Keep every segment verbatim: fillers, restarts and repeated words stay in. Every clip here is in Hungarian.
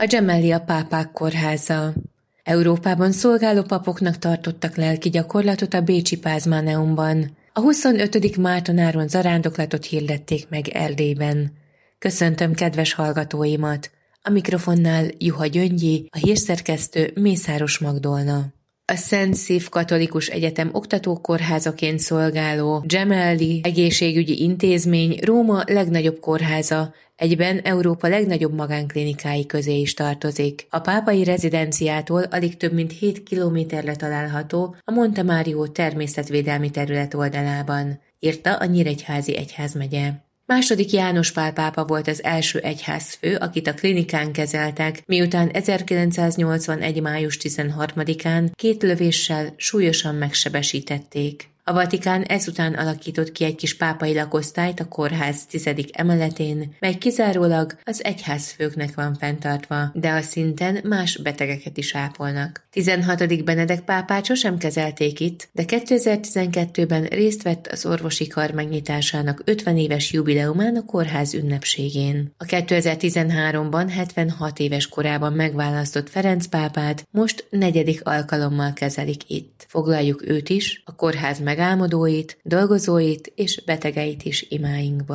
A Gemelli a pápák kórháza. Európában szolgáló papoknak tartottak lelki gyakorlatot a bécsi Pázmáneumban. A huszonötödik Márton Áron zarándoklatot hirdették meg Erdélyben. Köszöntöm kedves hallgatóimat! A mikrofonnál Juha Gyöngyi, a hírszerkesztő Mészáros Magdolna. A Szent Szív Katolikus Egyetem oktatókórházaként szolgáló Gemelli egészségügyi intézmény Róma legnagyobb kórháza, egyben Európa legnagyobb magánklinikái közé is tartozik. A pápai rezidenciától alig több mint hét kilométerre található a Monte Mario természetvédelmi terület oldalában, írta a Nyíregyházi egyházmegye. Második János Pál pápa volt az első egyházfő, akit a klinikán kezeltek, miután ezerkilencszáznyolcvanegy május tizenharmadikán két lövéssel súlyosan megsebesítették. A Vatikán ezután alakított ki egy kis pápai lakosztályt a kórház tizedik emeletén, mely kizárólag az egyházfőknek van fenntartva, de a szinten más betegeket is ápolnak. tizenhatodik Benedek pápát sosem kezelték itt, de kétezer-tizenkettőben részt vett az orvosi kar megnyitásának ötven éves jubileumán a kórház ünnepségén. A kétezer-tizenháromban hetvenhat éves korában megválasztott Ferenc pápát most negyedik alkalommal kezelik itt. Foglaljuk őt is, a kórház megálmodóit, dolgozóit és betegeit is imáinkba.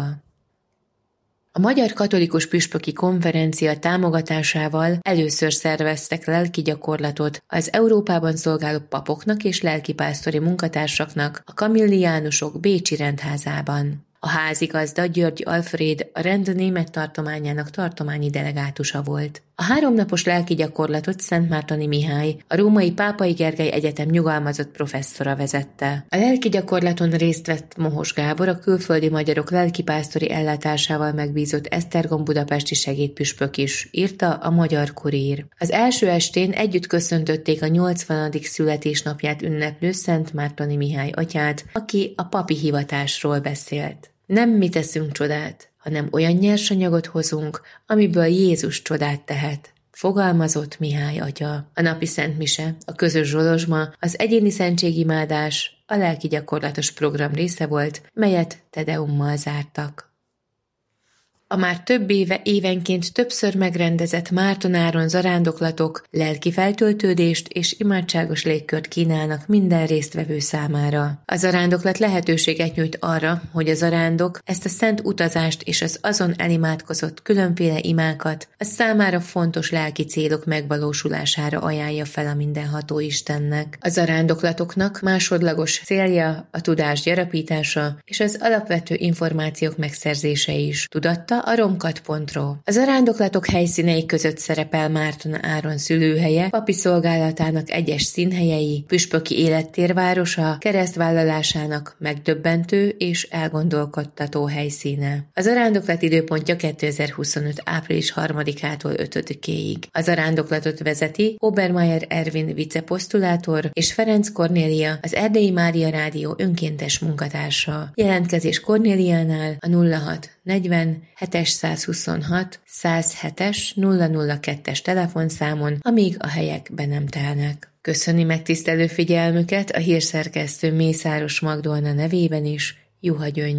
A Magyar Katolikus Püspöki Konferencia támogatásával először szerveztek lelki gyakorlatot az Európában szolgáló papoknak és lelkipásztori munkatársaknak a Kamilliánusok bécsi rendházában. A házigazda György Alfréd a rend német tartományának tartományi delegátusa volt. A háromnapos lelki gyakorlatot Szentmártoni Mihály, a Római Pápai Gergely Egyetem nyugalmazott professzora vezette. A lelki gyakorlaton részt vett Mohos Gábor, a külföldi magyarok lelkipásztori ellátásával megbízott Esztergom budapesti segédpüspök is, írta a Magyar Kurír. Az első estén együtt köszöntötték a nyolcvanadik születésnapját ünneplő Szentmártoni Mihály atyát, aki a papi hivatásról beszélt. Nem mi teszünk csodát, hanem olyan nyersanyagot hozunk, amiből Jézus csodát tehet, fogalmazott Mihály atya. A napi szentmise, a közös zsolozsma, az egyéni szentségimádás a lelki gyakorlatos program része volt, melyet tedeummal zártak. A már több éve évenként többször megrendezett Márton Áron zarándoklatok lelki feltöltődést és imádságos légkört kínálnak minden résztvevő számára. A zarándoklat lehetőséget nyújt arra, hogy a zarándok ezt a szent utazást és az azon elimádkozott különféle imákat a számára fontos lelki célok megvalósulására ajánlja fel a mindenható Istennek. A zarándoklatoknak másodlagos célja a tudás gyarapítása és az alapvető információk megszerzése is. Tudatta a romkat pont ro. A zarándoklatok helyszínei között szerepel Márton Áron szülőhelye, papi szolgálatának egyes színhelyei, püspöki élettérvárosa, keresztvállalásának megdöbbentő és elgondolkodtató helyszíne. A zarándoklat időpontja kétezer-huszonöt április harmadikától ötödikéig. A zarándoklatot vezeti Obermeier Ervin viceposztulátor és Ferenc Kornélia, az Erdélyi Mária Rádió önkéntes munkatársa. Jelentkezés Kornéliánál a nulla hat negyven hetszázhuszonhat százhetes nulla nulla kettes telefonszámon, amíg a helyek be nem telnek. Köszöni megtisztelő figyelmüket a hírszerkesztő Mészáros Magdolna nevében is, Juha Gyöngyi.